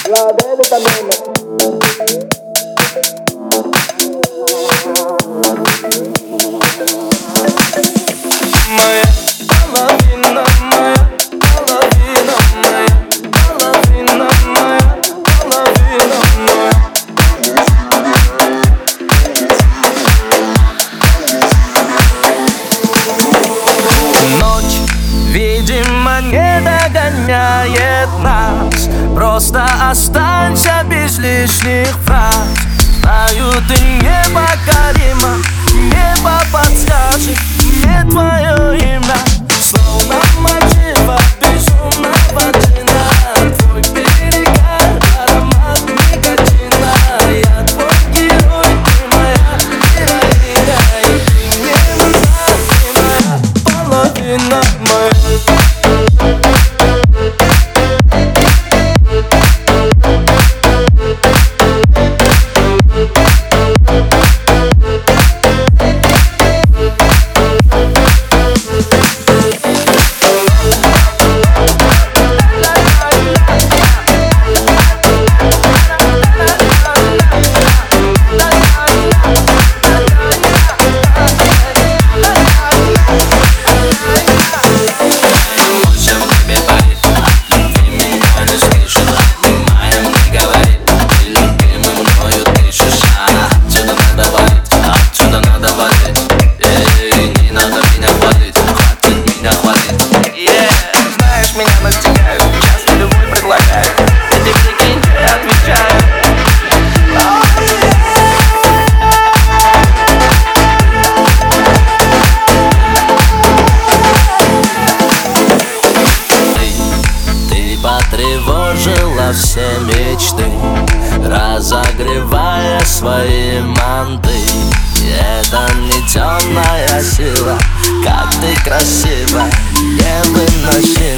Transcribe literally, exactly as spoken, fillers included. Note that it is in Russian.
La bebe también. Видимо, не догоняет нас. Просто останься без лишних фраз. Знаю, ты непокорима. Небо подскажет мне твое имя. Словно мотива безумного джина. Твой берега, аромат никотина. Я твой герой, ты моя героиня. И ты мне нужна, ты моя половина моя. Потревожила все мечты, разогревая свои манты. Это не темная сила, как ты красива, невыносима.